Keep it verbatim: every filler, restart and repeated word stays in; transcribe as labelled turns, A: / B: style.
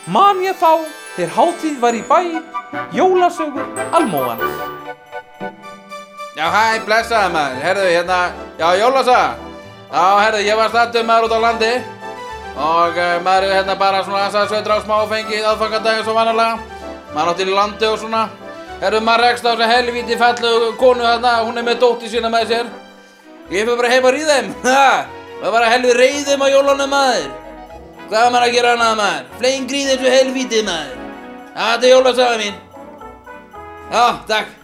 A: man ég þá þegar hátíð var í bæ, jólasögur almóðans.
B: Já, hæ, blessaði maður, herðu, hérna, já, jólasaga. Já, herðu, ég var staddur maður út á landi og uh, maður er hérna bara svona aðeins að sveitra á smá fengið aðfangadaginn svo vanalega. Maður átti í landi og svona. Herðu, maður rekst á þessu helvíti fallegu konu þarna, hún er með dóttir sína með sér. Ég fyrir bara heim að ríða þeim, ha, maður bara helvið reiðum á jólunum maður. Hvað var maður að gera annað maður? Flengri í þessu helvítið maður. Já, þetta er jólasaga mín. Já, takk.